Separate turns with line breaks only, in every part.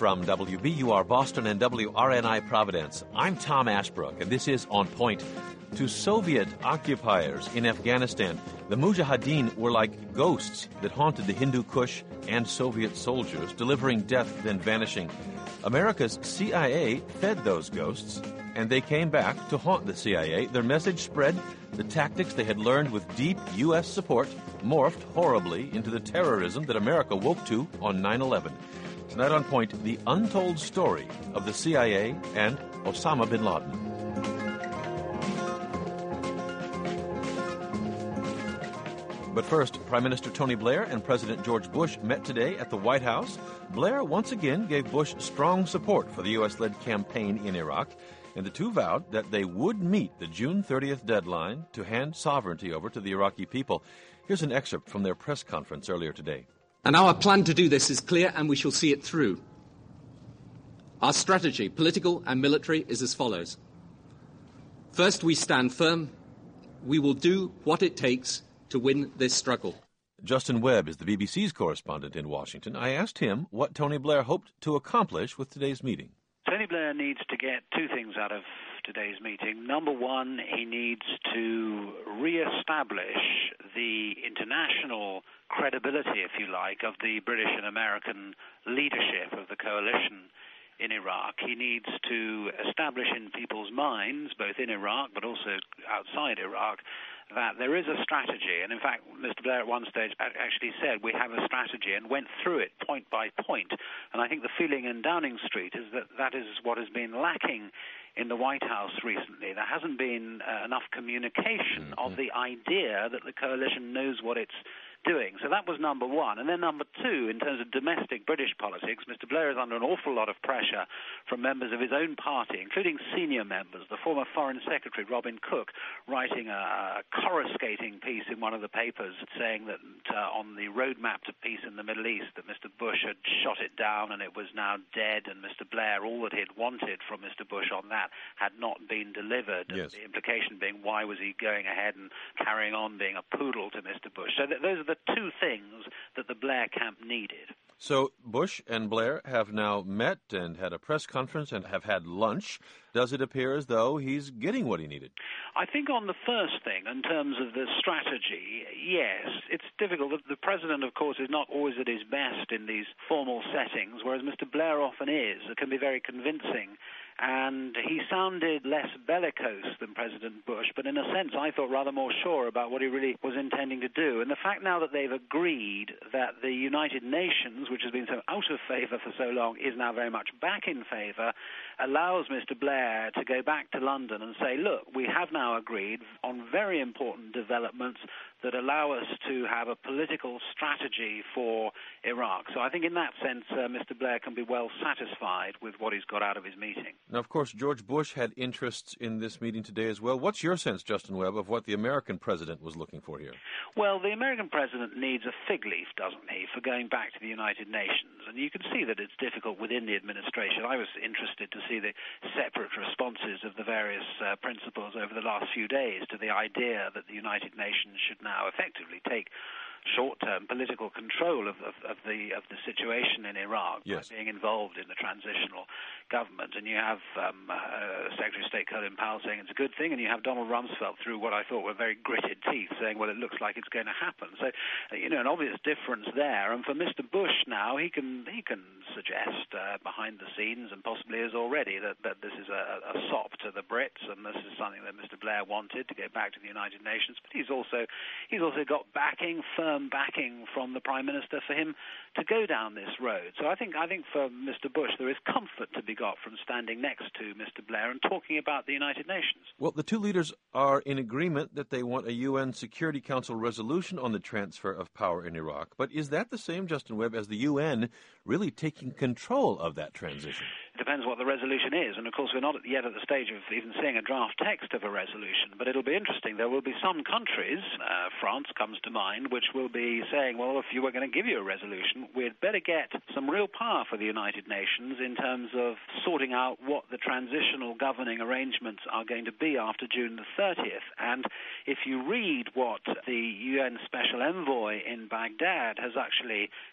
From WBUR Boston and WRNI Providence, I'm Tom Ashbrook, and this is On Point. To Soviet occupiers in Afghanistan, the Mujahideen were like ghosts that haunted the Hindu Kush and Soviet soldiers, delivering death then vanishing. America's CIA fed those ghosts, and they came back to haunt the CIA. Their message spread. The tactics they had learned with deep U.S. support morphed horribly into the terrorism that America woke to on 9/11. Tonight on Point, the untold story of the CIA and Osama bin Laden. But first, Prime Minister Tony Blair and President George Bush met today at the White House. Blair once again gave Bush strong support for the U.S.-led campaign in Iraq, and the two vowed that they would meet the June 30th deadline to hand sovereignty over to the Iraqi people. Here's an excerpt from their press conference earlier today.
And our plan to do this is clear, and we shall see it through. Our strategy, political and military, is as follows. First, we stand firm. We will do what it takes to win this struggle.
Justin Webb is the BBC's correspondent in Washington. I asked him what Tony Blair hoped to accomplish with today's meeting.
Tony Blair needs to get two things out of today's meeting. Number one, he needs to reestablish the international credibility, if you like, of the British and American leadership of the coalition in Iraq. He needs to establish in people's minds, both in Iraq but also outside Iraq, that there is a strategy. And in fact, Mr. Blair at one stage actually said, we have a strategy, and went through it point by point. And I think the feeling in Downing Street is that that is what has been lacking in the White House recently. There hasn't been enough communication of the idea that the coalition knows what it's doing. So that was number one. And then number two, in terms of domestic British politics, Mr. Blair is under an awful lot of pressure from members of his own party, including senior members. The former Foreign Secretary, Robin Cook, writing a coruscating piece in one of the papers saying that on the roadmap to peace in the Middle East, that Mr. Bush had shot it down and it was now dead, and Mr. Blair, all that he'd wanted from Mr. Bush on that had not been delivered.
Yes.
And the implication being, why was he going ahead and carrying on being a poodle to Mr. Bush? So those are the two things that the Blair camp needed.
So Bush and Blair have now met and had a press conference and have had lunch. Does it appear as though he's getting what he needed?
I think on the first thing, in terms of the strategy, yes, it's difficult. The president, of course, is not always at his best in these formal settings, whereas Mr. Blair often is. It can be very convincing. And he sounded less bellicose than President Bush, but in a sense I thought rather more sure about what he really was intending to do. And the fact now that they've agreed that the United Nations, which has been so out of favor for so long, is now very much back in favor, allows Mr. Blair to go back to London and say, look, we have now agreed on very important developments that allow us to have a political strategy for Iraq. So I think in that sense, Mr. Blair can be well satisfied with what he's got out of his meeting.
Now, of course, George Bush had interests in this meeting today as well. What's your sense, Justin Webb, of what the American president was looking for here?
Well, the American president needs a fig leaf, doesn't he, for going back to the United Nations. And you can see that it's difficult within the administration. I was interested to see the separate responses of the various principals over the last few days to the idea that the United Nations should now effectively take short-term political control of the situation in Iraq,
yes,
by being involved in the transitional government. And you have Secretary of State Colin Powell saying it's a good thing, and you have Donald Rumsfeld through what I thought were very gritted teeth saying, well, it looks like it's going to happen. So, an obvious difference there. And for Mr. Bush now, he can suggest behind the scenes, and possibly is already, that this is a sop to the Brits, and this is something that Mr. Blair wanted, to go back to the United Nations. But he's also got firm backing from the Prime Minister for him to go down this road. So I think for Mr. Bush there is comfort to be got from standing next to Mr. Blair and talking about the United Nations.
Well, the two leaders are in agreement that they want a UN Security Council resolution on the transfer of power in Iraq. But is that the same, Justin Webb, as the UN really taking control of that transition?
It depends what the resolution is, and of course we're not yet at the stage of even seeing a draft text of a resolution, but it'll be interesting. There will be some countries, France comes to mind, which will be saying, well, if you were going to give you a resolution, we'd better get some real power for the United Nations in terms of sorting out what the transitional governing arrangements are going to be after June the 30th. And if you read what the UN Special Envoy in Baghdad has actually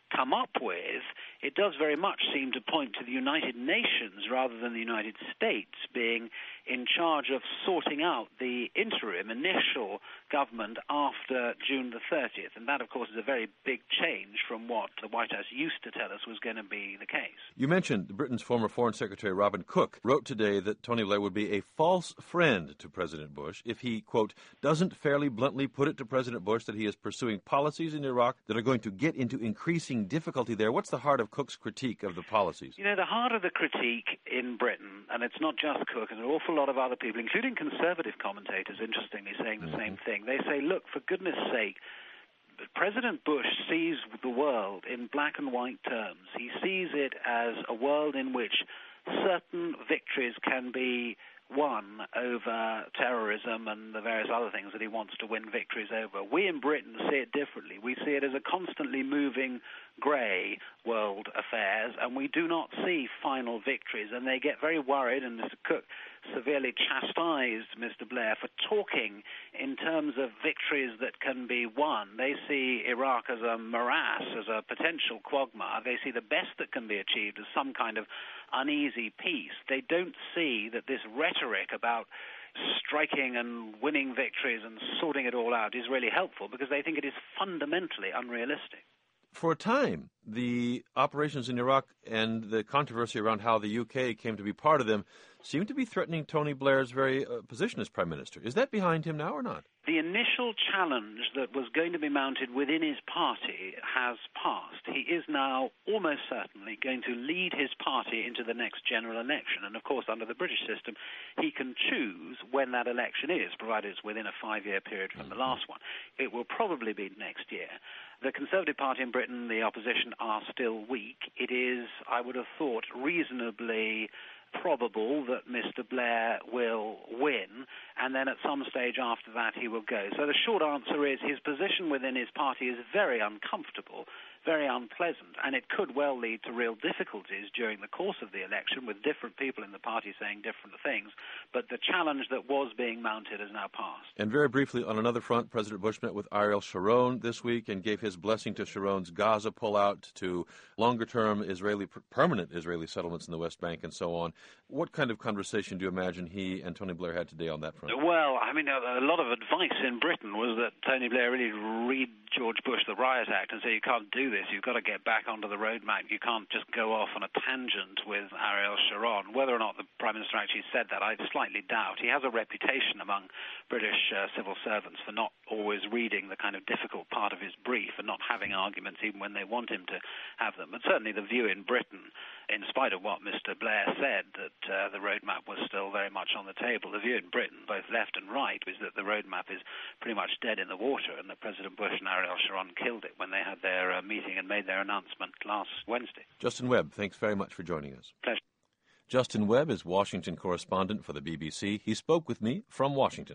come up with, it does very much seem to point to the United Nations rather than the United States being in charge of sorting out the interim, initial government after June the 30th. And that, of course, is a very big change from what the White House used to tell us was going to be the case.
You mentioned Britain's former Foreign Secretary Robin Cook wrote today that Tony Blair would be a false friend to President Bush if he, quote, doesn't fairly bluntly put it to President Bush that he is pursuing policies in Iraq that are going to get into increasing difficulty there. What's the heart of Cook's critique of the policies?
You know, the heart of the critique in Britain, and it's not just Cook, and an awful lot of other people, including conservative commentators, interestingly, saying the same thing. They say, look, for goodness sake, President Bush sees the world in black and white terms. He sees it as a world in which certain victories can be won over terrorism and the various other things that he wants to win victories over. We in Britain see it differently. We see it as a constantly moving grey world affairs, and we do not see final victories. And they get very worried, and Mr. Cook severely chastised Mr. Blair for talking in terms of victories that can be won. They see Iraq as a morass, as a potential quagmire. They see the best that can be achieved as some kind of uneasy peace. They don't see that this rhetoric about striking and winning victories and sorting it all out is really helpful, because they think it is fundamentally unrealistic.
For a time, the operations in Iraq and the controversy around how the UK came to be part of them seemed to be threatening Tony Blair's very position as Prime Minister. Is that behind him now or not?
The initial challenge that was going to be mounted within his party has passed. He is now almost certainly going to lead his party into the next general election. And, of course, under the British system, he can choose when that election is, provided it's within a 5-year period from the last one. It will probably be next year. The Conservative Party in Britain, the opposition, are still weak. It is, I would have thought, reasonably probable that Mr. Blair will win, and then at some stage after that he will go. So the short answer is his position within his party is very uncomfortable, very unpleasant, and it could well lead to real difficulties during the course of the election with different people in the party saying different things. But the challenge that was being mounted has now passed.
And very briefly, on another front, President Bush met with Ariel Sharon this week and gave his blessing to Sharon's Gaza pullout, to longer-term permanent Israeli settlements in the West Bank and so on. What kind of conversation do you imagine he and Tony Blair had today on that front?
Well, I mean, a lot of advice in Britain was that Tony Blair really read George Bush the Riot Act and say, you can't do this, you've got to get back onto the roadmap, you can't just go off on a tangent with Ariel Sharon. Whether or not the Prime Minister actually said that, I slightly doubt. He has a reputation among British civil servants for not always reading the kind of difficult part of his brief and not having arguments even when they want him to have them. But certainly the view in Britain, in spite of what Mr. Blair said, that the roadmap was still very much on the table, the view in Britain, both left and right, was that the roadmap is pretty much dead in the water, and that President Bush and Ariel Sharon killed it when they had their meeting and made their announcement last Wednesday.
Justin Webb, thanks very much for joining us.
Pleasure.
Justin Webb is Washington correspondent for the BBC. He spoke with me from Washington.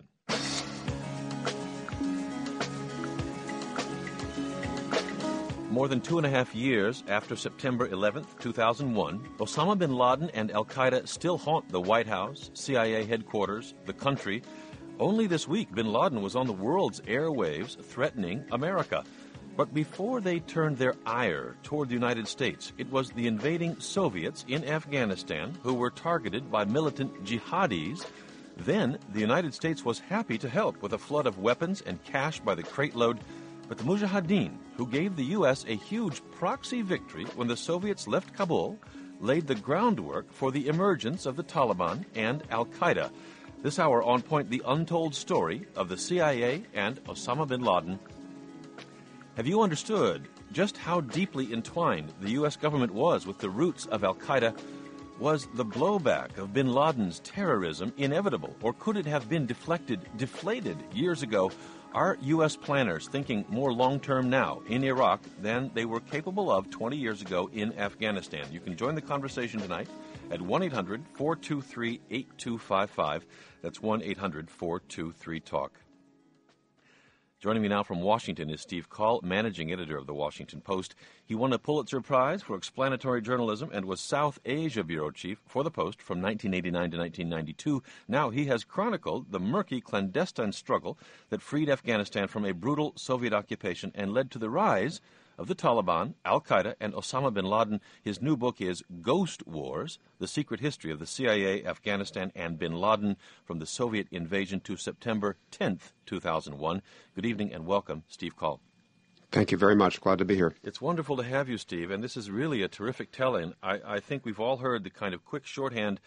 More than 2.5 years after September 11th, 2001, Osama bin Laden and al-Qaeda still haunt the White House, CIA headquarters, the country. Only this week, bin Laden was on the world's airwaves threatening America. But before they turned their ire toward the United States, it was the invading Soviets in Afghanistan who were targeted by militant jihadis. Then the United States was happy to help with a flood of weapons and cash by the crate load. But the Mujahideen, who gave the U.S. a huge proxy victory when the Soviets left Kabul, laid the groundwork for the emergence of the Taliban and al-Qaeda. This hour on Point, the untold story of the CIA and Osama bin Laden. Have you understood just how deeply entwined the U.S. government was with the roots of al-Qaeda? Was the blowback of bin Laden's terrorism inevitable, or could it have been deflated years ago? Are U.S. planners thinking more long-term now in Iraq than they were capable of 20 years ago in Afghanistan? You can join the conversation tonight at 1-800-423-8255. That's 1-800-423-TALK. Joining me now from Washington is Steve Coll, managing editor of The Washington Post. He won a Pulitzer Prize for explanatory journalism and was South Asia bureau chief for the Post from 1989 to 1992. Now he has chronicled the murky clandestine struggle that freed Afghanistan from a brutal Soviet occupation and led to the rise of the Taliban, al-Qaeda, and Osama bin Laden. His new book is Ghost Wars, The Secret History of the CIA, Afghanistan, and bin Laden from the Soviet Invasion to September 10th, 2001. Good evening and welcome, Steve Coll.
Thank you very much. Glad to be here.
It's wonderful to have you, Steve, and this is really a terrific tell-in. I think we've all heard the kind of quick shorthand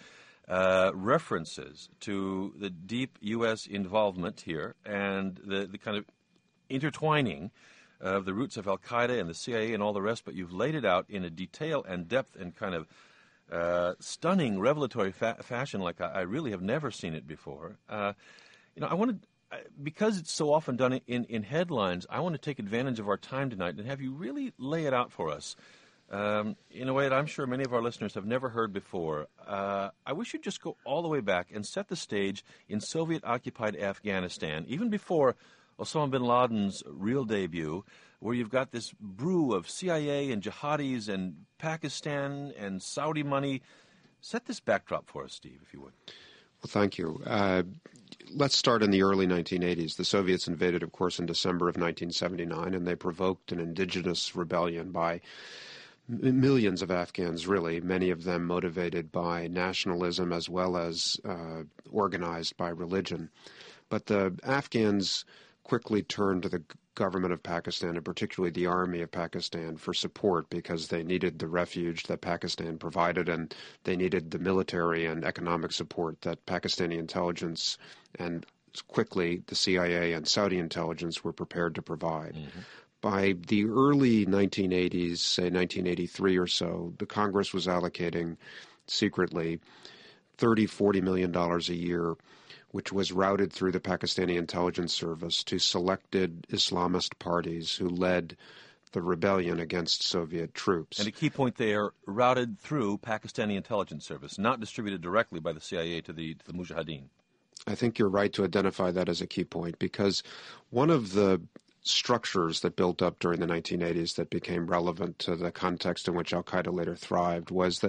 references to the deep U.S. involvement here and the kind of intertwining of the roots of al-Qaeda and the CIA and all the rest, but you've laid it out in a detail and depth and kind of stunning, revelatory fashion like I really have never seen it before. I wanted, because it's so often done in headlines, I want to take advantage of our time tonight and have you really lay it out for us in a way that I'm sure many of our listeners have never heard before. I wish you'd just go all the way back and set the stage in Soviet-occupied Afghanistan, even before Osama bin Laden's real debut, where you've got this brew of CIA and jihadis and Pakistan and Saudi money. Set this backdrop for us, Steve, if you would.
Well, thank you. Let's start in the early 1980s. The Soviets invaded, of course, in December of 1979, and they provoked an indigenous rebellion by millions of Afghans, really, many of them motivated by nationalism as well as organized by religion. But the Afghans quickly turned to the government of Pakistan, and particularly the army of Pakistan, for support because they needed the refuge that Pakistan provided, and they needed the military and economic support that Pakistani intelligence and quickly the CIA and Saudi intelligence were prepared to provide. Mm-hmm. By the early 1980s, say 1983 or so, the Congress was allocating secretly $30-40 million a year, which was routed through the Pakistani intelligence service to selected Islamist parties who led the rebellion against Soviet troops.
And a key point there, routed through Pakistani intelligence service, not distributed directly by the CIA to the Mujahideen.
I think you're right to identify that as a key point, because one of the structures that built up during the 1980s that became relevant to the context in which al-Qaeda later thrived was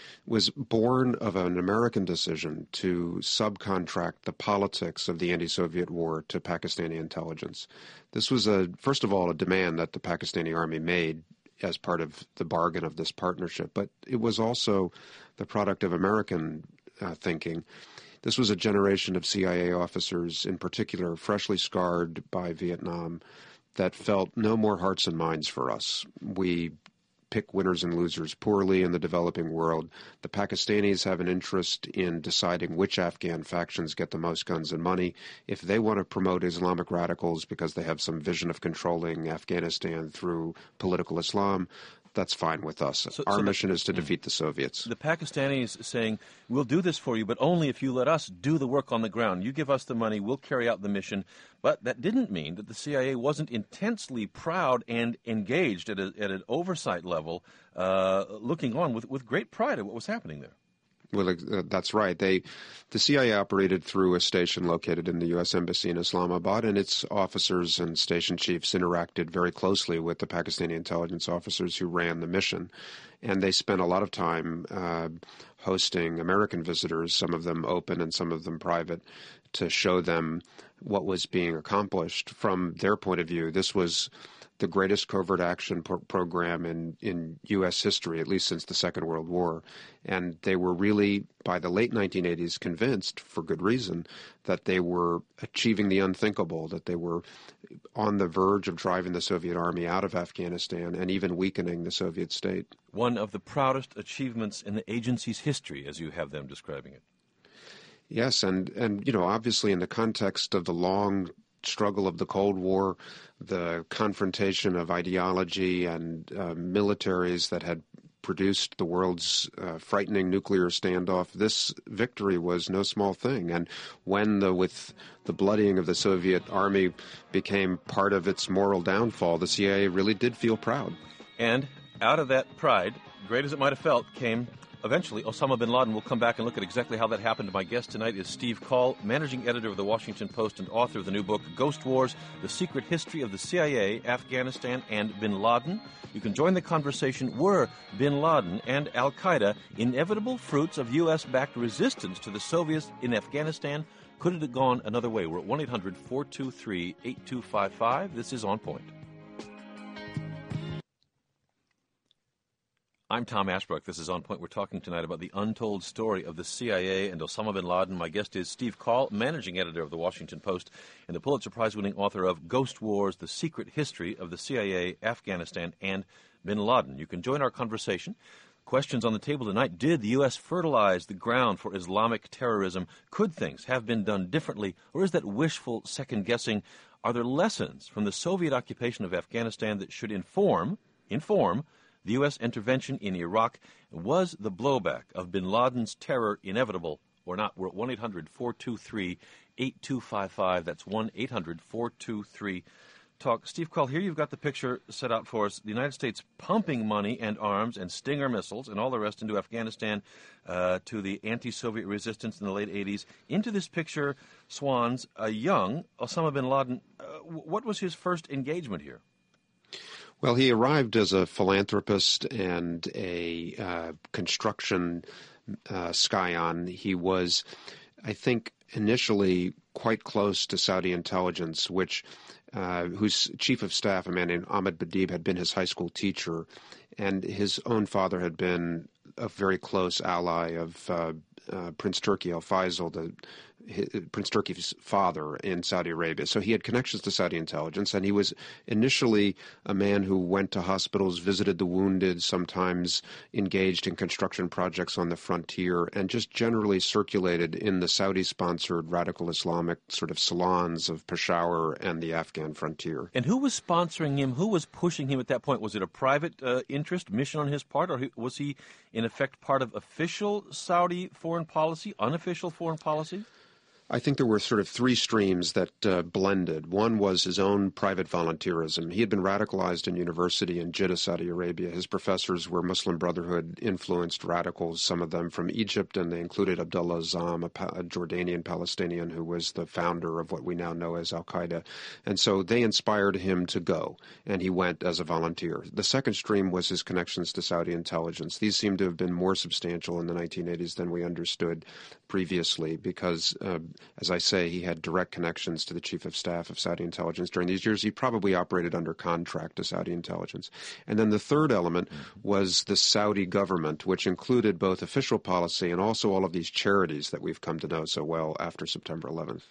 born of an American decision to subcontract the politics of the anti-Soviet war to Pakistani intelligence. This was, first of all, a demand that the Pakistani army made as part of the bargain of this partnership, but it was also the product of American thinking. This was a generation of CIA officers, in particular, freshly scarred by Vietnam, that felt no more hearts and minds for us. We pick winners and losers poorly in the developing world. The Pakistanis have an interest in deciding which Afghan factions get the most guns and money. If they want to promote Islamic radicals because they have some vision of controlling Afghanistan through political Islam, that's fine with us. Our mission is to defeat the Soviets.
The Pakistanis saying, we'll do this for you, but only if you let us do the work on the ground. You give us the money, we'll carry out the mission. But that didn't mean that the CIA wasn't intensely proud and engaged at an oversight level, looking on with great pride at what was happening there.
Well, that's right. The CIA operated through a station located in the U.S. Embassy in Islamabad, and its officers and station chiefs interacted very closely with the Pakistani intelligence officers who ran the mission. And they spent a lot of time hosting American visitors, some of them open and some of them private, to show them what was being accomplished. From their point of view, this was the greatest covert action program in U.S. history, at least since the Second World War. And they were really, by the late 1980s, convinced, for good reason, that they were achieving the unthinkable, that they were on the verge of driving the Soviet army out of Afghanistan and even weakening the Soviet state.
One of the proudest achievements in the agency's history, as you have them describing it.
Yes, and obviously in the context of the long struggle of the Cold War, the confrontation of ideology and militaries that had produced the world's frightening nuclear standoff, this victory was no small thing. And when with the bloodying of the Soviet army became part of its moral downfall, the CIA really did feel proud.
And out of that pride, great as it might have felt, came eventually Osama bin Laden. We'll come back and look at exactly how that happened. My guest tonight is Steve Coll, managing editor of the Washington Post and author of the new book, Ghost Wars, The Secret History of the CIA, Afghanistan, and bin Laden. You can join the conversation. Were bin Laden and al-Qaeda inevitable fruits of U.S.-backed resistance to the Soviets in Afghanistan? Could it have gone another way? We're at 1-800-423-8255. This is On Point. I'm Tom Ashbrook. This is On Point. We're talking tonight about the untold story of the CIA and Osama bin Laden. My guest is Steve Coll, managing editor of The Washington Post and the Pulitzer Prize-winning author of Ghost Wars, The Secret History of the CIA, Afghanistan, and bin Laden. You can join our conversation. Questions on the table tonight. Did the U.S. fertilize the ground for Islamic terrorism? Could things have been done differently? Or is that wishful second-guessing? Are there lessons from the Soviet occupation of Afghanistan that should inform the U.S. intervention in Iraq? Was the blowback of bin Laden's terror inevitable or not? We're at 1-800-423-8255. That's 1-800-423-TALK. Steve Coll, here you've got the picture set out for us. The United States pumping money and arms and Stinger missiles and all the rest into Afghanistan to the anti-Soviet resistance in the late 80s. Into this picture swans a young Osama bin Laden. What was his first engagement here?
Well, he arrived as a philanthropist and a construction scion. He was, I think, initially quite close to Saudi intelligence, whose chief of staff, a man named Ahmed Badib, had been his high school teacher, and his own father had been a very close ally of Prince Turki al-Faisal, Prince Turki's father in Saudi Arabia. So he had connections to Saudi intelligence, and he was initially a man who went to hospitals, visited the wounded, sometimes engaged in construction projects on the frontier, and just generally circulated in the Saudi-sponsored radical Islamic sort of salons of Peshawar and the Afghan frontier.
And who was sponsoring him? Who was pushing him at that point? Was it a private interest, mission on his part, or was he, in effect, part of official Saudi foreign policy, unofficial foreign policy?
I think there were sort of three streams that blended. One was his own private volunteerism. He had been radicalized in university in Jeddah, Saudi Arabia. His professors were Muslim Brotherhood-influenced radicals, some of them from Egypt, and they included Abdullah Azzam, a Jordanian Palestinian who was the founder of what we now know as Al-Qaeda. And so they inspired him to go, and he went as a volunteer. The second stream was his connections to Saudi intelligence. These seem to have been more substantial in the 1980s than we understood previously because as I say, he had direct connections to the chief of staff of Saudi intelligence. During these years, he probably operated under contract to Saudi intelligence. And then the third element was the Saudi government, which included both official policy and also all of these charities that we've come to know so well after September 11th.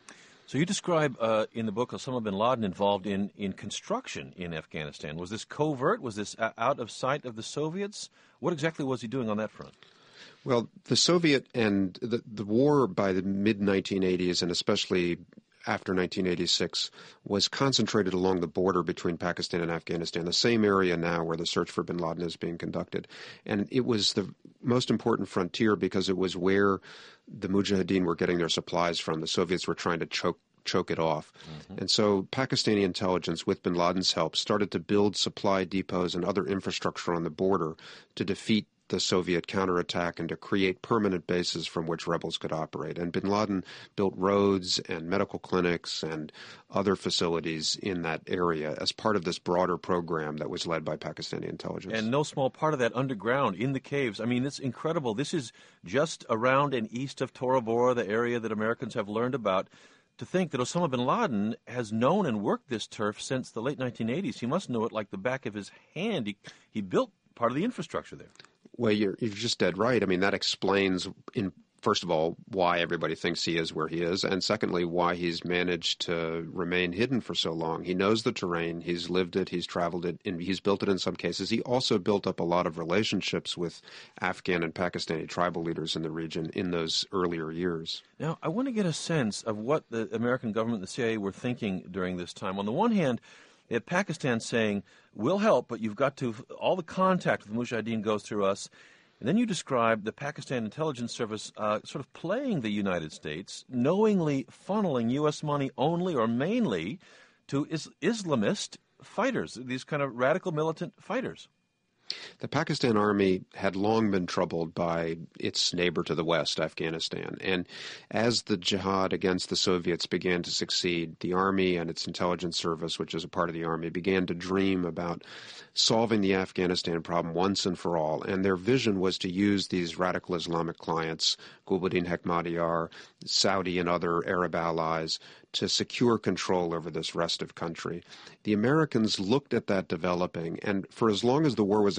So you describe in the book Osama bin Laden involved in construction in Afghanistan. Was this covert? Was this out of sight of the Soviets? What exactly was he doing on that front?
Well, the Soviet and the war by the mid-1980s and especially after 1986 was concentrated along the border between Pakistan and Afghanistan, the same area now where the search for bin Laden is being conducted. And it was the most important frontier because it was where the Mujahideen were getting their supplies from. The Soviets were trying to choke it off. Mm-hmm. And so Pakistani intelligence, with bin Laden's help, started to build supply depots and other infrastructure on the border to defeat the Soviet counterattack and to create permanent bases from which rebels could operate. And bin Laden built roads and medical clinics and other facilities in that area as part of this broader program that was led by Pakistani intelligence.
And no small part of that underground in the caves. I mean, it's incredible. This is just around and east of Tora Bora, the area that Americans have learned about. To think that Osama bin Laden has known and worked this turf since the late 1980s. He must know it like the back of his hand. He built part of the infrastructure there.
Well, you're just dead right. I mean, that explains, first of all, why everybody thinks he is where he is, and secondly, why he's managed to remain hidden for so long. He knows the terrain. He's lived it. He's traveled it, and he's built it in some cases. He also built up a lot of relationships with Afghan and Pakistani tribal leaders in the region in those earlier years.
Now, I want to get a sense of what the American government and the CIA were thinking during this time. On the one hand, Pakistan saying, we'll help, but you've got to, all the contact with the Mujahideen goes through us. And then you describe the Pakistan intelligence service sort of playing the United States, knowingly funneling U.S. money only or mainly to Islamist fighters, these kind of radical militant fighters.
The Pakistan Army had long been troubled by its neighbor to the west, Afghanistan. And as the jihad against the Soviets began to succeed, the Army and its intelligence service, which is a part of the Army, began to dream about solving the Afghanistan problem once and for all. And their vision was to use these radical Islamic clients, Gulbuddin Hekmatyar, Saudi and other Arab allies, to secure control over this restive country. The Americans looked at that developing, and for as long as the war was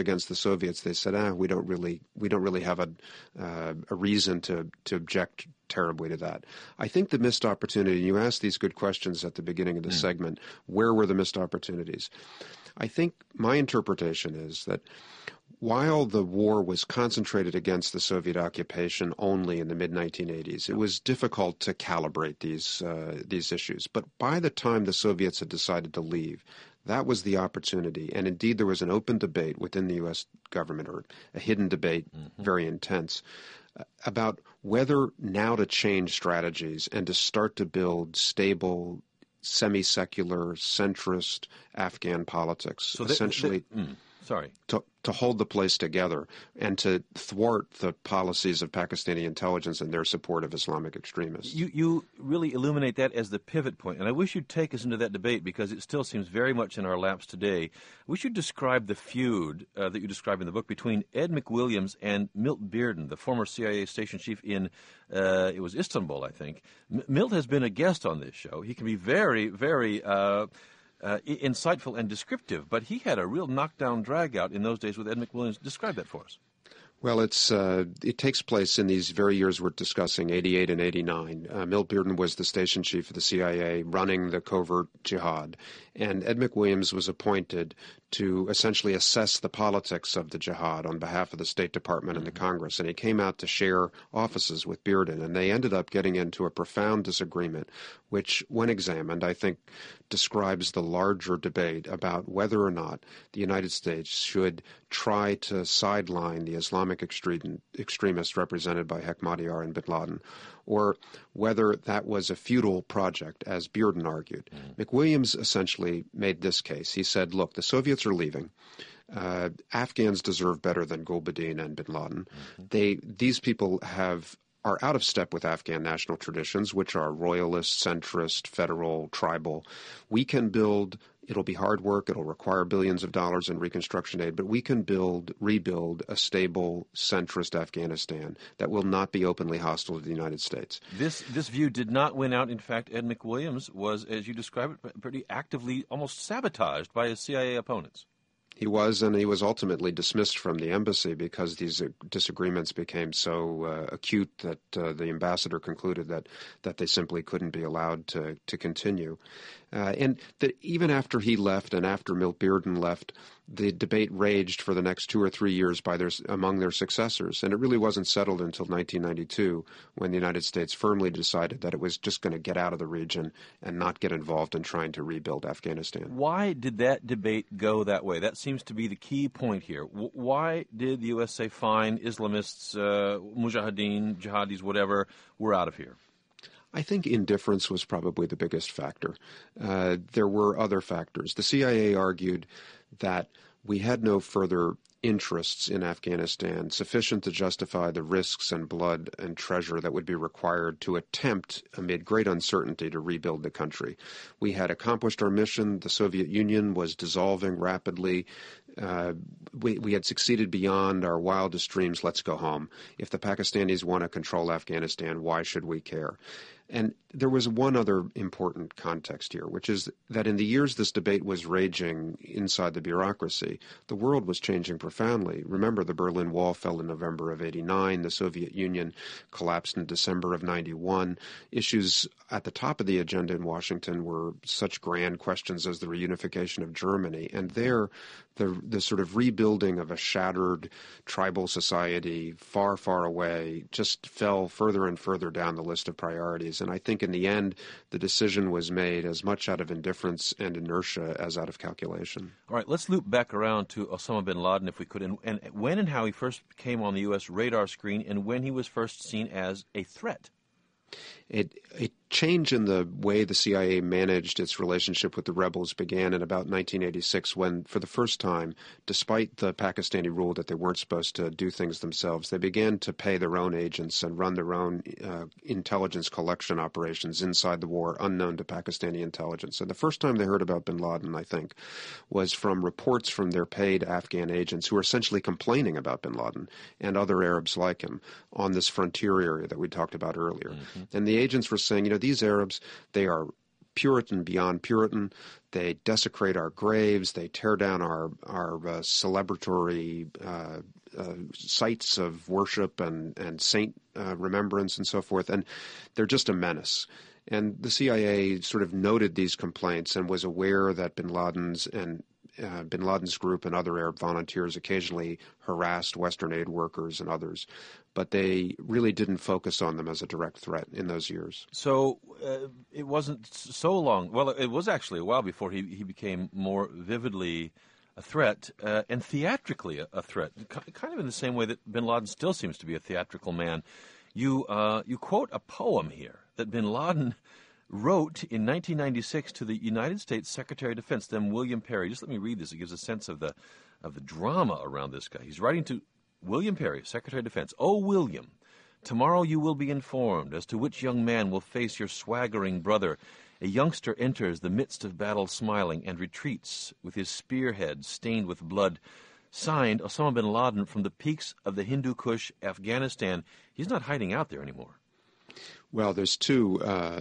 against the Soviets, they said, we don't really have a reason to object terribly to that. I think the missed opportunity, you asked these good questions at the beginning of the segment, where were the missed opportunities? I think my interpretation is that while the war was concentrated against the Soviet occupation only in the mid-1980s, it was difficult to calibrate these issues. But by the time the Soviets had decided to leave, that was the opportunity. And indeed, there was an open debate within the U.S. government, or a hidden debate, very intense, about whether now to change strategies and to start to build stable, semi-secular, centrist Afghan politics. So essentially, to hold the place together and to thwart the policies of Pakistani intelligence and their support of Islamic extremists.
You really illuminate that as the pivot point, and I wish you'd take us into that debate because it still seems very much in our laps today. We should describe the feud that you describe in the book between Ed McWilliams and Milt Bearden, the former CIA station chief in, it was Istanbul, I think. Milt has been a guest on this show. He can be very, very insightful and descriptive, but he had a real knockdown drag-out in those days with Ed McWilliams. Describe that for us.
Well, it takes place in these very years we're discussing, 88 and 89. Milt Bearden was the station chief of the CIA running the covert jihad, and Ed McWilliams was appointed to essentially assess the politics of the jihad on behalf of the State Department and the Congress. And he came out to share offices with Bearden, and they ended up getting into a profound disagreement, which, when examined, I think describes the larger debate about whether or not the United States should try to sideline the Islamic extremists represented by Hekmatyar and bin Laden, or whether that was a futile project, as Bearden argued. McWilliams essentially made this case. He said, look, the Soviets are leaving. Afghans deserve better than Gulbuddin and bin Laden. These people are out of step with Afghan national traditions, which are royalist, centrist, federal, tribal. We can build, it'll be hard work, it'll require billions of dollars in reconstruction aid, but we can rebuild a stable, centrist Afghanistan that will not be openly hostile to the United States.
This view did not win out. In fact, Ed McWilliams was, as you describe it, pretty actively almost sabotaged by his CIA opponents.
He was, and he was ultimately dismissed from the embassy because these disagreements became so acute that the ambassador concluded that they simply couldn't be allowed to continue. And that even after he left and after Milt Bearden left, the debate raged for the next 2 or 3 years among their successors. And it really wasn't settled until 1992 when the United States firmly decided that it was just going to get out of the region and not get involved in trying to rebuild Afghanistan.
Why did that debate go that way? That seems to be the key point here. Why did the U.S. say, fine, Islamists, mujahideen, jihadis, whatever, we're out of here?
I think indifference was probably the biggest factor. There were other factors. The CIA argued that we had no further interests in Afghanistan sufficient to justify the risks and blood and treasure that would be required to attempt, amid great uncertainty, to rebuild the country. We had accomplished our mission. The Soviet Union was dissolving rapidly. We had succeeded beyond our wildest dreams. Let's go home. If the Pakistanis want to control Afghanistan, why should we care? And there was one other important context here, which is that in the years this debate was raging inside the bureaucracy, the world was changing profoundly. Remember, the Berlin Wall fell in November of 89. The Soviet Union collapsed in December of 91. Issues at the top of the agenda in Washington were such grand questions as the reunification of Germany. And there, the sort of rebuilding of a shattered tribal society far, far away just fell further and further down the list of priorities. And I think in the end, the decision was made as much out of indifference and inertia as out of calculation.
All right, let's loop back around to Osama bin Laden, if we could, and when and how he first came on the U.S. radar screen and when he was first seen as a threat.
A change in the way the CIA managed its relationship with the rebels began in about 1986 when, for the first time, despite the Pakistani rule that they weren't supposed to do things themselves, they began to pay their own agents and run their own intelligence collection operations inside the war, unknown to Pakistani intelligence. And the first time they heard about bin Laden, I think, was from reports from their paid Afghan agents who were essentially complaining about bin Laden and other Arabs like him on this frontier area that we talked about earlier. And the agents were saying, these Arabs, they are Puritan beyond Puritan. They desecrate our graves. They tear down our celebratory sites of worship and saint remembrance and so forth. And they're just a menace. And the CIA sort of noted these complaints and was aware that bin Laden's group and other Arab volunteers occasionally harassed Western aid workers and others, but they really didn't focus on them as a direct threat in those years.
So it wasn't so long. Well, it was actually a while before he became more vividly a threat and theatrically a threat, kind of in the same way that bin Laden still seems to be a theatrical man. You quote a poem here that bin Laden wrote in 1996 to the United States Secretary of Defense, then William Perry. Just let me read this. It gives a sense of the drama around this guy. He's writing to William Perry, Secretary of Defense. "Oh, William, tomorrow you will be informed as to which young man will face your swaggering brother. A youngster enters the midst of battle smiling and retreats with his spearhead stained with blood. Signed, Osama bin Laden from the peaks of the Hindu Kush, Afghanistan." He's not hiding out there anymore.
Well, there's two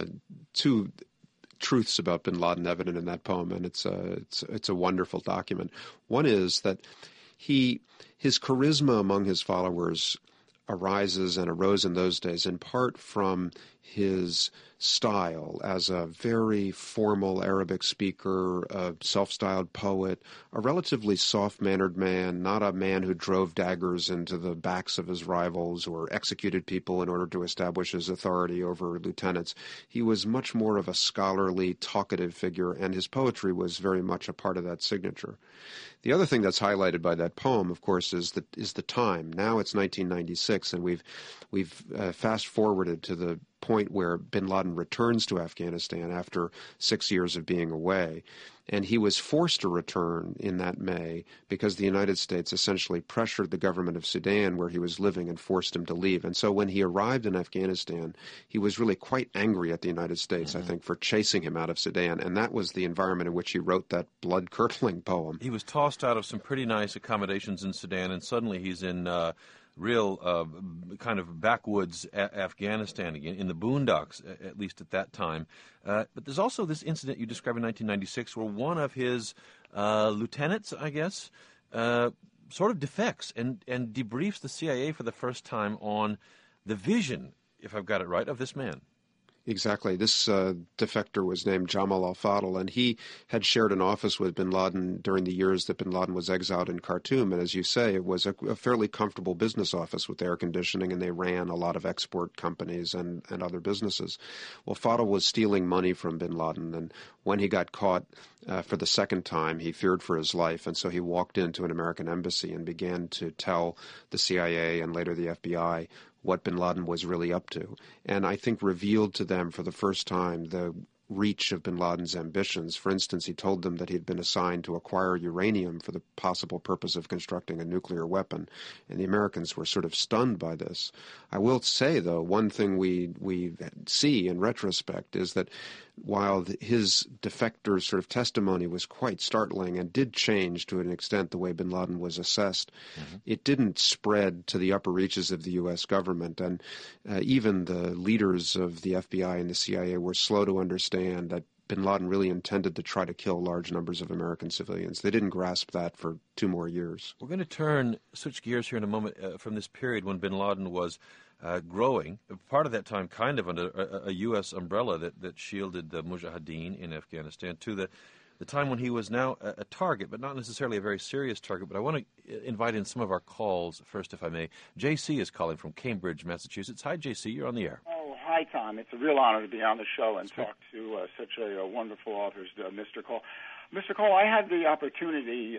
truths about bin Laden evident in that poem, and it's a wonderful document. One is that his charisma among his followers arises and arose in those days in part from his style as a very formal Arabic speaker, a self-styled poet, a relatively soft-mannered man, not a man who drove daggers into the backs of his rivals or executed people in order to establish his authority over lieutenants. He was much more of a scholarly, talkative figure, and his poetry was very much a part of that signature. The other thing that's highlighted by that poem, of course, is the time. Now it's 1996, and we've fast-forwarded to the point where bin Laden returns to Afghanistan after 6 years of being away. And he was forced to return in that May because the United States essentially pressured the government of Sudan where he was living and forced him to leave. And so when he arrived in Afghanistan, he was really quite angry at the United States, I think, for chasing him out of Sudan. And that was the environment in which he wrote that blood-curdling poem.
He was tossed out of some pretty nice accommodations in Sudan, and suddenly he's in real kind of backwoods Afghanistan again, in the boondocks, at least at that time. But there's also this incident you described in 1996 where one of his lieutenants, I guess, sort of defects and debriefs the CIA for the first time on the vision, if I've got it right, of this man.
Exactly. This defector was named Jamal al-Fadl, and he had shared an office with bin Laden during the years that bin Laden was exiled in Khartoum. And as you say, it was a fairly comfortable business office with air conditioning, and they ran a lot of export companies and other businesses. Well, Fadl was stealing money from bin Laden, and when he got caught for the second time, he feared for his life, and so he walked into an American embassy and began to tell the CIA and later the FBI what bin Laden was really up to, and I think revealed to them for the first time the reach of bin Laden's ambitions. For instance, he told them that he had been assigned to acquire uranium for the possible purpose of constructing a nuclear weapon, and the Americans were sort of stunned by this. I will say, though, one thing we see in retrospect is that while his defector's sort of testimony was quite startling and did change to an extent the way bin Laden was assessed, it didn't spread to the upper reaches of the U.S. government, and even the leaders of the FBI and the CIA were slow to understand that bin Laden really intended to try to kill large numbers of American civilians. They didn't grasp that for 2 more years.
We're going to switch gears here in a moment from this period when bin Laden was growing, part of that time kind of under a U.S. umbrella that shielded the Mujahideen in Afghanistan, to the time when he was now a target, but not necessarily a very serious target. But I want to invite in some of our calls first, if I may. J.C. is calling from Cambridge, Massachusetts. Hi, J.C. You're on the air.
Oh, hi, Tom. It's a real honor to be on the show and talk to such a wonderful author as Mr. Cole. Mr. Cole, I had the opportunity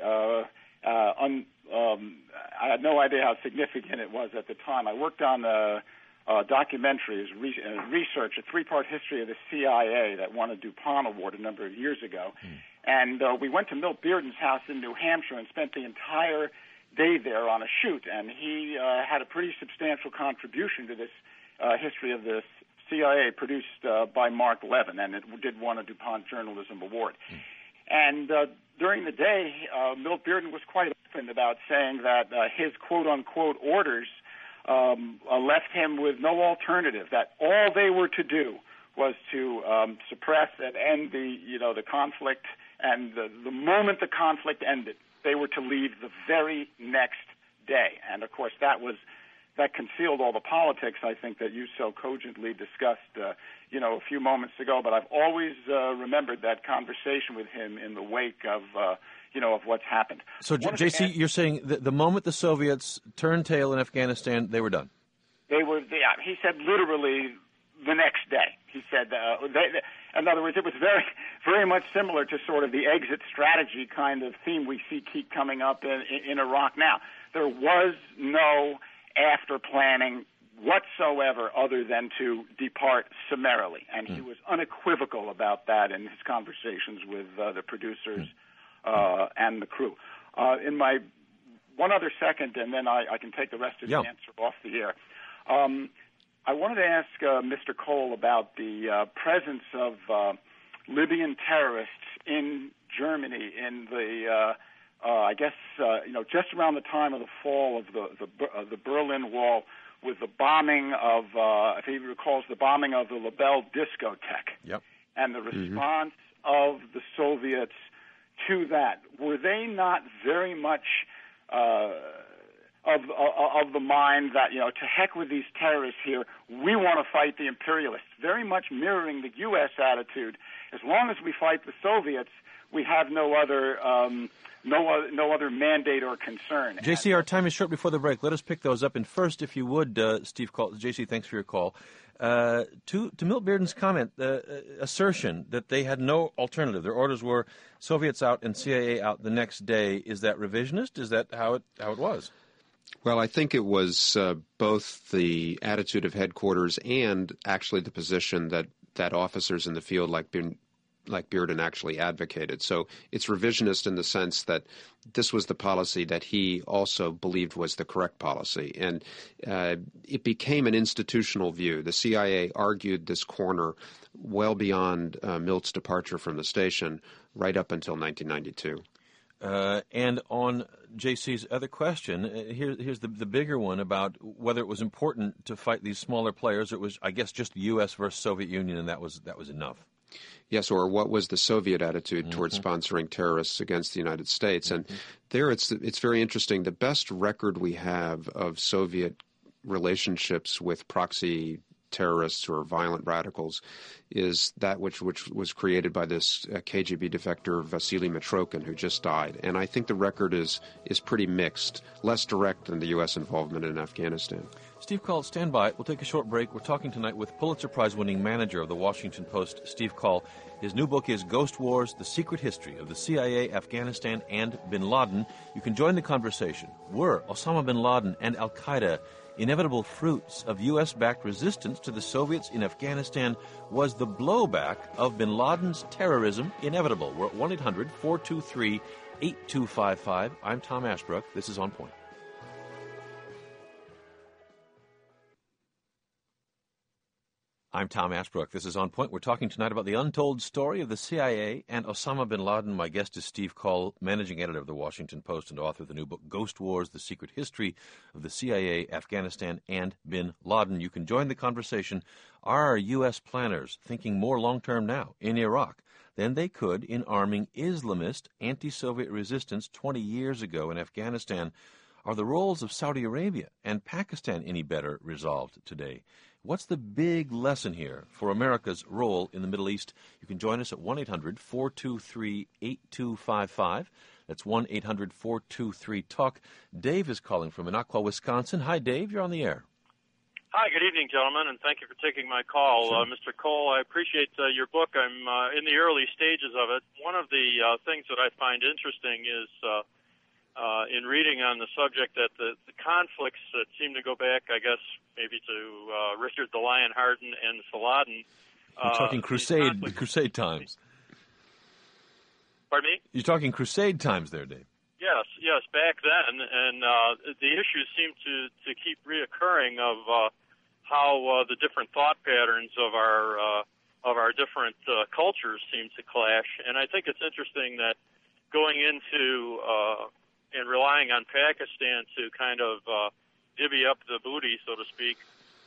I had no idea how significant it was at the time. I worked on documentaries, research, a 3-part history of the CIA that won a DuPont Award a number of years ago. And we went to Milt Bearden's house in New Hampshire and spent the entire day there on a shoot. And he had a pretty substantial contribution to this history of the CIA produced by Mark Levin, and it did win a DuPont Journalism Award. And during the day, Milt Bearden was quite open about saying that his quote-unquote orders left him with no alternative, that all they were to do was to suppress and end the conflict. And the moment the conflict ended, they were to leave the very next day. And of course, that concealed all the politics, I think, that you so cogently discussed, a few moments ago. But I've always remembered that conversation with him in the wake of what's happened.
So, J.C., you're saying that the moment the Soviets turned tail in Afghanistan, they were done?
He said literally the next day. He said, in other words, it was very, very much similar to sort of the exit strategy kind of theme we see keep coming up in Iraq now. There was no after planning whatsoever other than to depart summarily. And he was unequivocal about that in his conversations with the producers and the crew. In my one other second, and then I can take the rest of the answer off the air. I wanted to ask Mr. Cole about the presence of Libyan terrorists in Germany in the, just around the time of the fall of the Berlin Wall, with the bombing of, if he recalls, the bombing of the Lebel discotheque, and the response of the Soviets to that. Were they not very much of the mind that, to heck with these terrorists here, we want to fight the imperialists, very much mirroring the U.S. attitude. As long as we fight the Soviets, we have no other mandate or concern.
J.C., our time is short before the break. Let us pick those up. And first, if you would, Steve Call, J.C., thanks for your call. To Milt Bearden's comment, assertion that they had no alternative. Their orders were Soviets out and CIA out the next day. Is that revisionist? Is that how it was?
Well, I think it was both the attitude of headquarters and actually the position that officers in the field like Bearden actually advocated. So it's revisionist in the sense that this was the policy that he also believed was the correct policy. And it became an institutional view. The CIA argued this corner well beyond Milt's departure from the station right up until 1992.
And on J.C.'s other question, here's the bigger one about whether it was important to fight these smaller players. It was, I guess, just the U.S. versus Soviet Union, and that was enough.
Yes, or what was the Soviet attitude towards sponsoring terrorists against the United States? And there it's very interesting. The best record we have of Soviet relationships with proxy terrorists or violent radicals is that which was created by this KGB defector Vasily Mitrokhin, who just died. And I think the record is pretty mixed, less direct than the U.S. involvement in Afghanistan.
Steve Call, stand by. We'll take a short break. We're talking tonight with Pulitzer Prize-winning manager of the Washington Post, Steve Call. His new book is Ghost Wars, The Secret History of the CIA, Afghanistan, and Bin Laden. You can join the conversation. Were Osama bin Laden and al-Qaeda inevitable fruits of U.S.-backed resistance to the Soviets in Afghanistan? Was the blowback of bin Laden's terrorism inevitable? We're at 1-800-423-8255. I'm Tom Ashbrook. This is On Point. I'm Tom Ashbrook. This is On Point. We're talking tonight about the untold story of the CIA and Osama bin Laden. My guest is Steve Call, managing editor of the Washington Post and author of the new book, Ghost Wars, The Secret History of the CIA, Afghanistan, and bin Laden. You can join the conversation. Are U.S. planners thinking more long-term now in Iraq than they could in arming Islamist anti-Soviet resistance 20 years ago in Afghanistan? Are the roles of Saudi Arabia and Pakistan any better resolved today? What's the big lesson here for America's role in the Middle East? You can join us at 1-800-423-8255. That's 1-800-423-TALK. Dave is calling from Minocqua, Wisconsin. Hi, Dave. You're on the air.
Hi, good evening, gentlemen, and thank you for taking my call.
Sure.
Mr. Cole, I appreciate your book. I'm in the early stages of it. One of the things that I find interesting is in reading on the subject that the conflicts that seem to go back, I guess, maybe to Richard the Lionhearted and Saladin.
You're talking crusade times.
Pardon me?
You're talking crusade times there, Dave.
Yes, back then, and the issues seem to keep reoccurring of how the different thought patterns of our different cultures seem to clash. And I think it's interesting that going into and relying on Pakistan to kind of divvy up the booty, so to speak,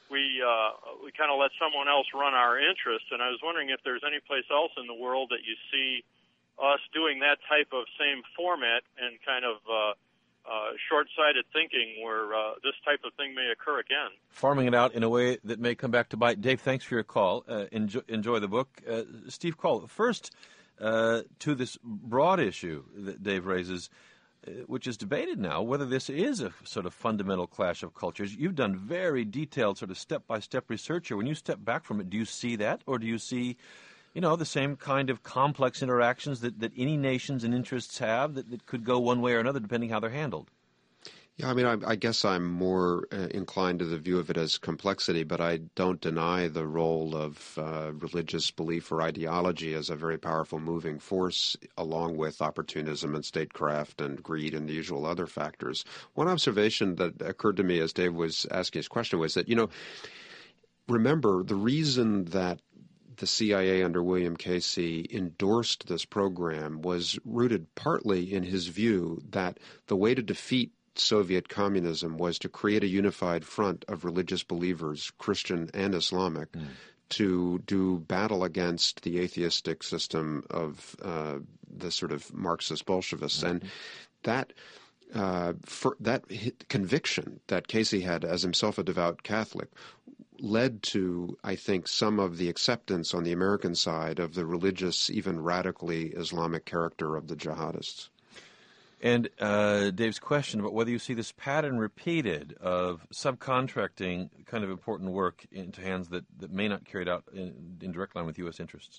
we kind of let someone else run our interests. And I was wondering if there's any place else in the world that you see us doing that type of same format and kind of short-sighted thinking where this type of thing may occur again.
Farming it out in a way that may come back to bite. Dave, thanks for your call. Enjoy the book. Steve Coll, first to this broad issue that Dave raises, which is debated now, whether this is a sort of fundamental clash of cultures. You've done very detailed sort of step-by-step research here. When you step back from it, do you see that, or do you see, the same kind of complex interactions that any nations and interests have that could go one way or another depending how they're handled?
Yeah, I mean, I guess I'm more inclined to the view of it as complexity, but I don't deny the role of religious belief or ideology as a very powerful moving force, along with opportunism and statecraft and greed and the usual other factors. One observation that occurred to me as Dave was asking his question was that, remember, the reason that the CIA under William Casey endorsed this program was rooted partly in his view that the way to defeat Soviet communism was to create a unified front of religious believers, Christian and Islamic, to do battle against the atheistic system of the sort of Marxist Bolshevists. And that conviction that Casey had as himself a devout Catholic led to, I think, some of the acceptance on the American side of the religious, even radically Islamic character of the jihadists.
And Dave's question about whether you see this pattern repeated of subcontracting kind of important work into hands that may not carry it out in direct line with U.S. interests.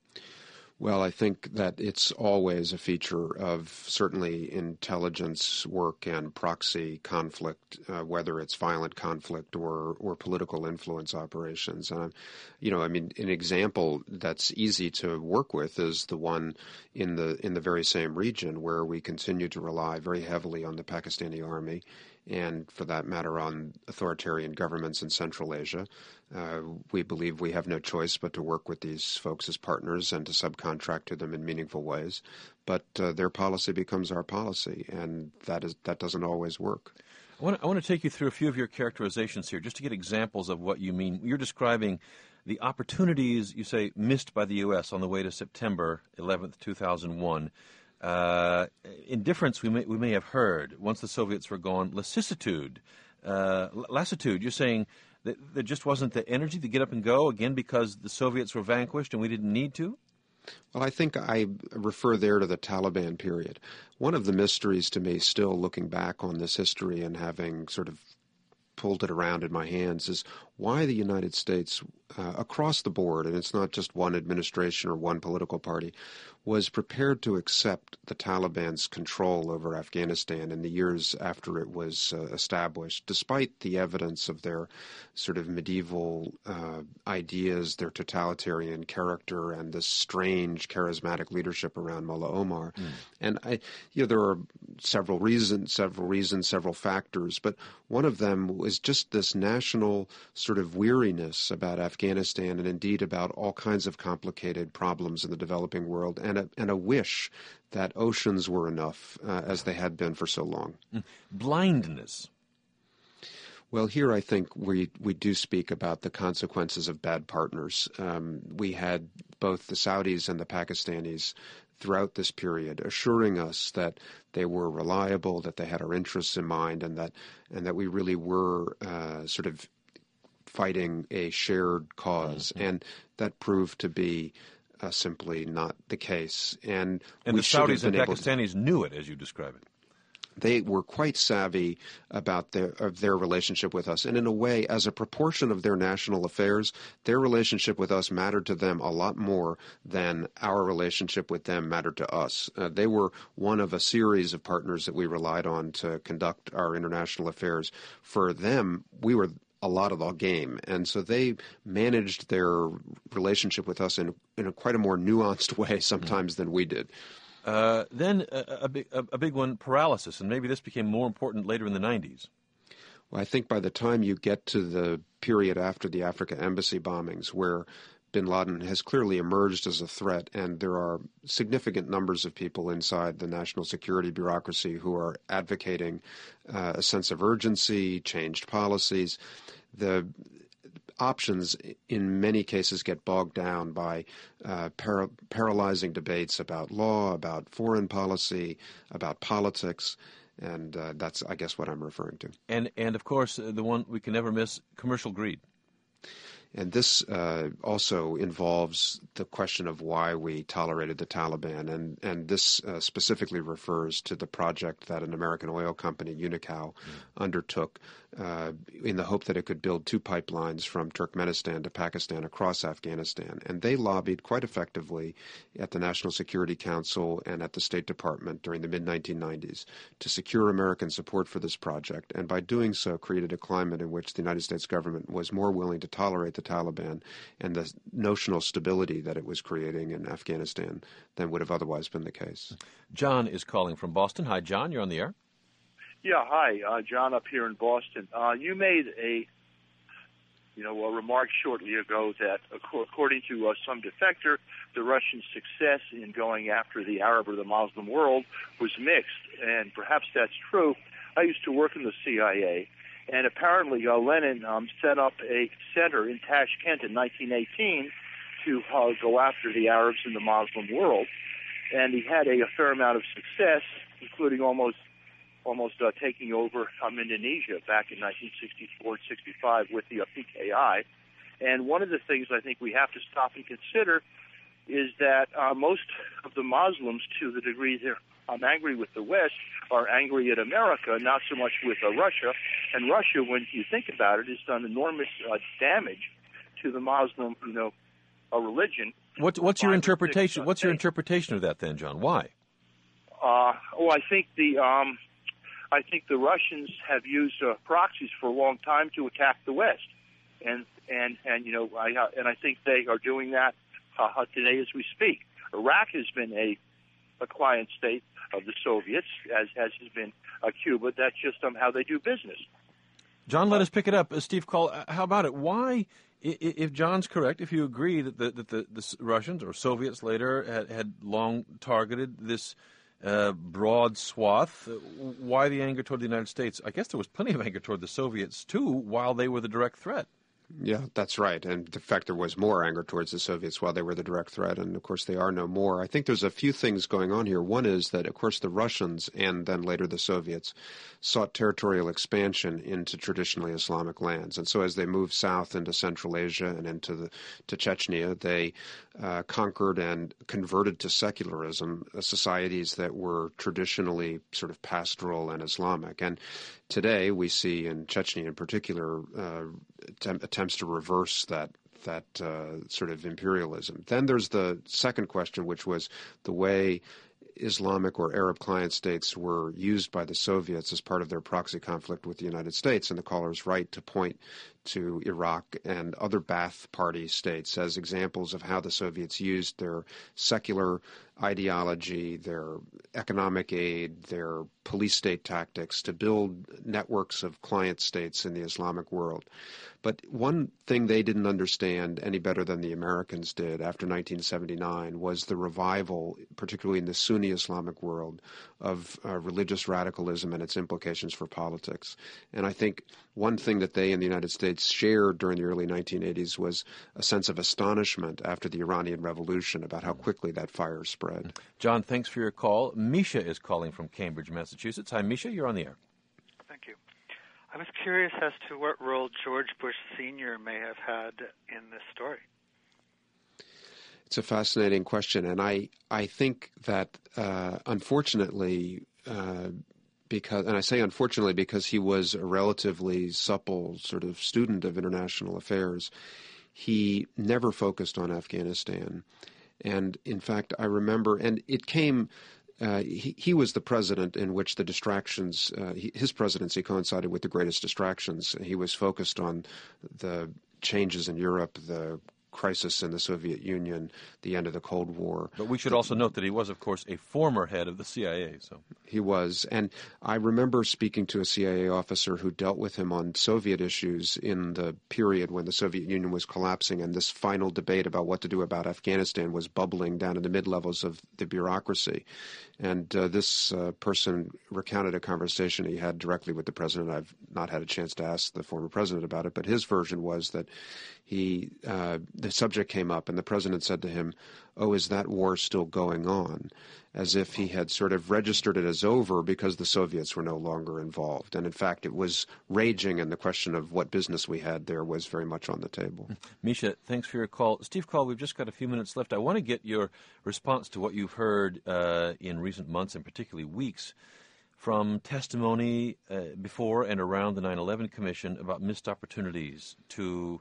Well, I think that it's always a feature of certainly intelligence work and proxy conflict, whether it's violent conflict or political influence operations. And, an example that's easy to work with is the one in the very same region where we continue to rely very heavily on the Pakistani army and, for that matter, on authoritarian governments in Central Asia. We believe we have no choice but to work with these folks as partners and to subcontract to them in meaningful ways. But their policy becomes our policy, and that doesn't always work.
I want to take you through a few of your characterizations here, just to get examples of what you mean. You're describing the opportunities, you say, missed by the U.S. on the way to September 11th, 2001. Indifference we may have heard once the Soviets were gone. Lassitude. You're saying that there just wasn't the energy to get up and go, again, because the Soviets were vanquished and we didn't need to?
Well, I think I refer there to the Taliban period. One of the mysteries to me, still looking back on this history and having sort of pulled it around in my hands, is why the United States, across the board, and it's not just one administration or one political party, was prepared to accept the Taliban's control over Afghanistan in the years after it was established, despite the evidence of their sort of medieval ideas, their totalitarian character, and this strange charismatic leadership around Mullah Omar. And there are several reasons, several factors, but one of them was just this national sort of weariness about Afghanistan and indeed about all kinds of complicated problems in the developing world, and a wish that oceans were enough, as they had been for so long.
Blindness.
Well, here I think we do speak about the consequences of bad partners. We had both the Saudis and the Pakistanis throughout this period assuring us that they were reliable, that they had our interests in mind, and that we really were sort of fighting a shared cause. And that proved to be simply not the case. And
the Saudis and Pakistanis knew it, as you describe it.
They were quite savvy about their relationship with us. And in a way, as a proportion of their national affairs, their relationship with us mattered to them a lot more than our relationship with them mattered to us. They were one of a series of partners that we relied on to conduct our international affairs. For them, we were a lot of the game. And so they managed their relationship with us in quite a more nuanced way sometimes than we did.
Then a big one, paralysis, and maybe this became more important later in the 90s.
Well, I think by the time you get to the period after the Africa Embassy bombings, where bin Laden has clearly emerged as a threat, and there are significant numbers of people inside the national security bureaucracy who are advocating a sense of urgency, changed policies, options in many cases get bogged down by paralyzing debates about law, about foreign policy, about politics, and that's, I guess, what I'm referring to.
And of course, the one we can never miss, commercial greed.
And this also involves the question of why we tolerated the Taliban, and this specifically refers to the project that an American oil company, Unocal, undertook in the hope that it could build 2 pipelines from Turkmenistan to Pakistan across Afghanistan. And they lobbied quite effectively at the National Security Council and at the State Department during the mid-1990s to secure American support for this project, and by doing so created a climate in which the United States government was more willing to tolerate the Taliban and the notional stability that it was creating in Afghanistan than would have otherwise been the case.
John is calling from Boston. Hi, John. You're on the air.
Yeah, hi, John up here in Boston. You made a remark shortly ago that according to some defector, the Russian success in going after the Arab or the Muslim world was mixed, and perhaps that's true. I used to work in the CIA, and apparently Lenin set up a center in Tashkent in 1918 to go after the Arabs in the Muslim world, and he had a fair amount of success, including almost taking over Indonesia back in 1964-65 with the PKI. And one of the things I think we have to stop and consider is that most of the Muslims, to the degree they're angry with the West, are angry at America, not so much with Russia. And Russia, when you think about it, has done enormous damage to the Muslim, religion.
What's your interpretation? What's your interpretation of that, then, John? Why?
I think the Russians have used proxies for a long time to attack the West, and I think they are doing that today as we speak. Iraq has been a client state of the Soviets, as has been Cuba. That's just how they do business.
John, let us pick it up. Steve Call, how about it? Why, if John's correct, if you agree that the Russians or Soviets later had long targeted this broad swath, why the anger toward the United States? I guess there was plenty of anger toward the Soviets, too, while they were the direct threat.
Yeah, that's right. And in fact, there was more anger towards the Soviets while they were the direct threat. And, of course, they are no more. I think there's a few things going on here. One is that, of course, the Russians and then later the Soviets sought territorial expansion into traditionally Islamic lands. And so as they moved south into Central Asia and into Chechnya, they conquered and converted to secularism societies that were traditionally sort of pastoral and Islamic. And today we see in Chechnya in particular attempts to reverse that sort of imperialism. Then there's the second question, which was the way Islamic or Arab client states were used by the Soviets as part of their proxy conflict with the United States, and the caller's right to point to Iraq and other Ba'ath Party states as examples of how the Soviets used their secular ideology, their economic aid, their police state tactics to build networks of client states in the Islamic world. But one thing they didn't understand any better than the Americans did after 1979 was the revival, particularly in the Sunni Islamic world, of religious radicalism and its implications for politics. And I think one thing that they in the United States shared during the early 1980s was a sense of astonishment after the Iranian Revolution about how quickly that fire spread.
John, thanks for your call. Misha is calling from Cambridge, Massachusetts. Hi, Misha, you're on the air.
Thank you. I was curious as to what role George Bush Sr. may have had in this story.
It's a fascinating question, and I think that unfortunately, because he was a relatively supple sort of student of international affairs, he never focused on Afghanistan. And in fact, I remember, and it came. He was the president in which the distractions, his presidency coincided with the greatest distractions. He was focused on the changes in Europe, the crisis in the Soviet Union, the end of the Cold War.
But we should also note that he was, of course, a former head of the CIA. So
he was. And I remember speaking to a CIA officer who dealt with him on Soviet issues in the period when the Soviet Union was collapsing, and this final debate about what to do about Afghanistan was bubbling down in the mid-levels of the bureaucracy. And this person recounted a conversation he had directly with the president. I've not had a chance to ask the former president about it, but his version was that the subject came up and the president said to him, "Oh, is that war still going on?" As if he had sort of registered it as over because the Soviets were no longer involved. And in fact, it was raging, and the question of what business we had there was very much on the table.
Misha, thanks for your call. Steve Coll, we've just got a few minutes left. I want to get your response to what you've heard in recent months, and particularly weeks, from testimony before and around the 9/11 Commission about missed opportunities to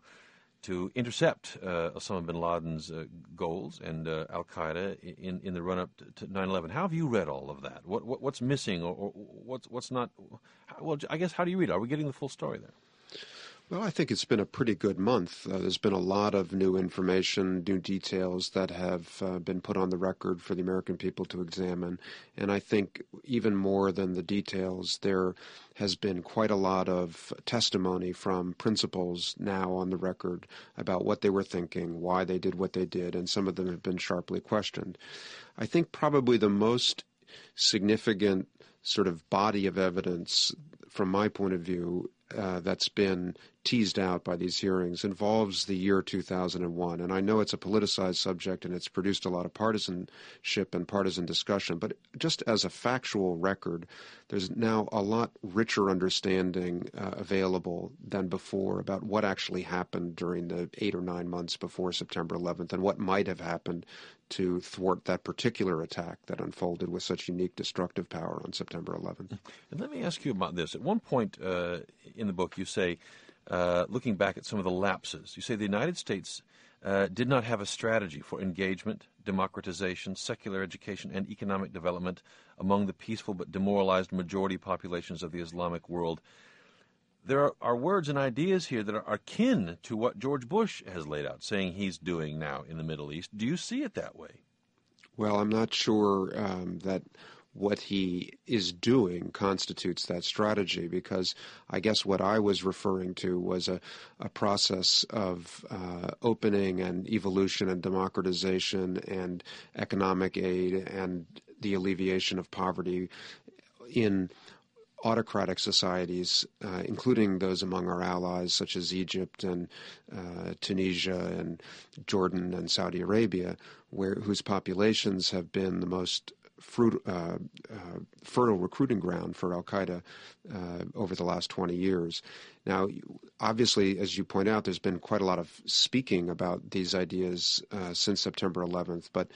intercept Osama bin Laden's goals and al-Qaeda in the run-up to 9/11. How have you read all of that? What's missing or what's not? Well, I guess, how do you read it? Are we getting the full story there?
Well, I think it's been a pretty good month. There's been a lot of new information, new details that have been put on the record for the American people to examine. And I think even more than the details, there has been quite a lot of testimony from principals now on the record about what they were thinking, why they did what they did, and some of them have been sharply questioned. I think probably the most significant sort of body of evidence from my point of view that's been teased out by these hearings involves the year 2001. And I know it's a politicized subject and it's produced a lot of partisanship and partisan discussion, but just as a factual record, there's now a lot richer understanding available than before about what actually happened during the 8 or 9 months before September 11th and what might have happened to thwart that particular attack that unfolded with such unique destructive power on September 11th.
And let me ask you about this. At one point in the book, you say, looking back at some of the lapses, you say the United States did not have a strategy for engagement, democratization, secular education, and economic development among the peaceful but demoralized majority populations of the Islamic world. There are words and ideas here that are akin to what George Bush has laid out, saying he's doing now in the Middle East. Do you see it that way?
Well, I'm not sure that what he is doing constitutes that strategy, because I guess what I was referring to was a process of opening and evolution and democratization and economic aid and the alleviation of poverty in autocratic societies, including those among our allies such as Egypt and Tunisia and Jordan and Saudi Arabia, whose populations have been the most fertile recruiting ground for al-Qaeda over the last 20 years. Now, obviously, as you point out, there's been quite a lot of speaking about these ideas since September 11th, but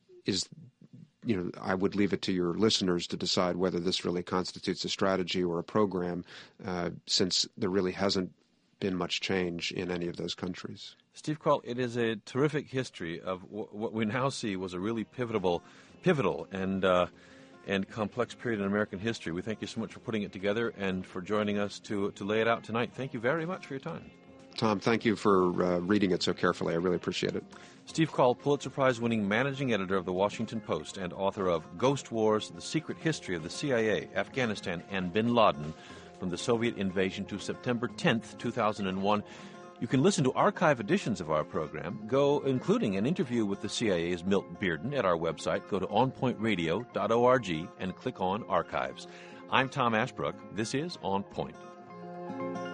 I would leave it to your listeners to decide whether this really constitutes a strategy or a program, since there really hasn't been much change in any of those countries.
Steve Coll, it is a terrific history of what we now see was a really pivotal and complex period in American history. We thank you so much for putting it together and for joining us to lay it out tonight. Thank you very much for your time.
Tom, thank you for reading it so carefully. I really appreciate it.
Steve Coll, Pulitzer Prize-winning managing editor of The Washington Post and author of Ghost Wars, The Secret History of the CIA, Afghanistan, and Bin Laden, from the Soviet invasion to September 10th, 2001. You can listen to archive editions of our program, including an interview with the CIA's Milt Bearden at our website. Go to onpointradio.org and click on Archives. I'm Tom Ashbrook. This is On Point.